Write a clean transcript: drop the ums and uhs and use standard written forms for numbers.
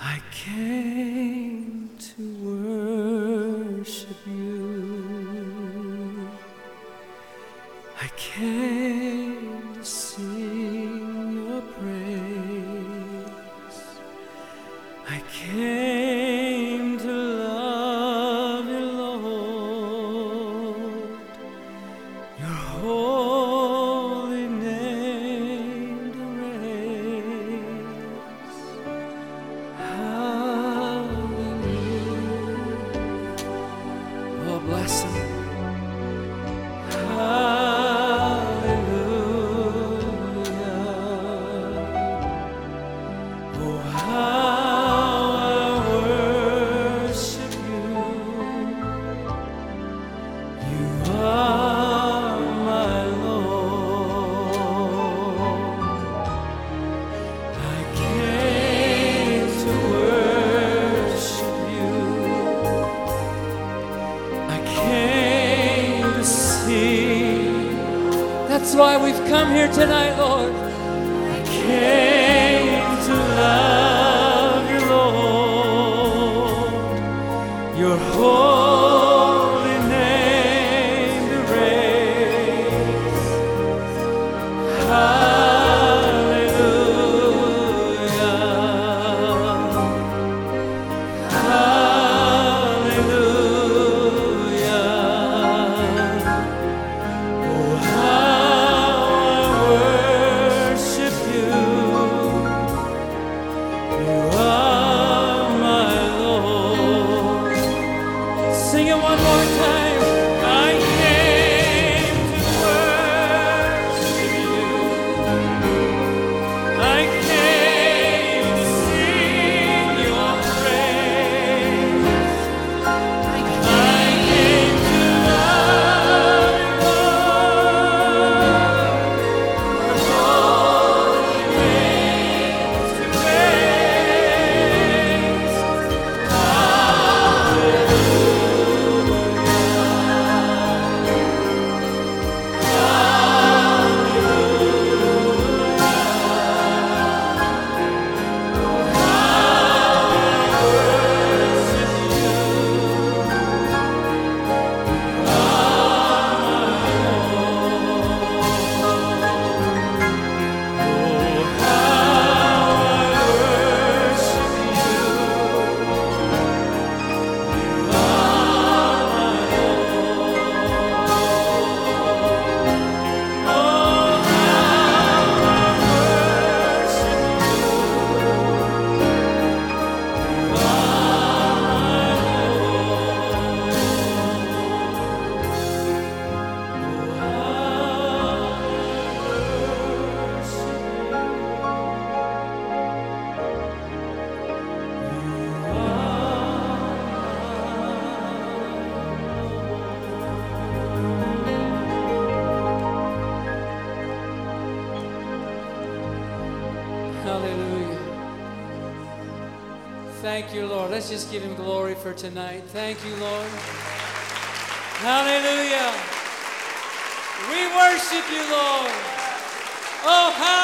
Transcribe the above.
I came to worship you. I came to sing your praise. I came to love you, Lord. Your holy name to raise. Hallelujah. Oh, bless him. Hallelujah. Oh, how I worship you. You are my Lord. I came to worship you. I came to sing. That's why we've come here tonight, Lord. I came to love you, Lord. Your holy name to raise. Hallelujah. Hallelujah. Oh, how I worship you. You are my Lord. Sing it one more time. I came to worship you. I came to sing your praise. I came to love you, Lord. Your holy name to praise. Hallelujah. Thank you, Lord. Let's just give him glory for tonight. Thank you, Lord. Hallelujah. We worship you, Lord. Oh, hallelujah.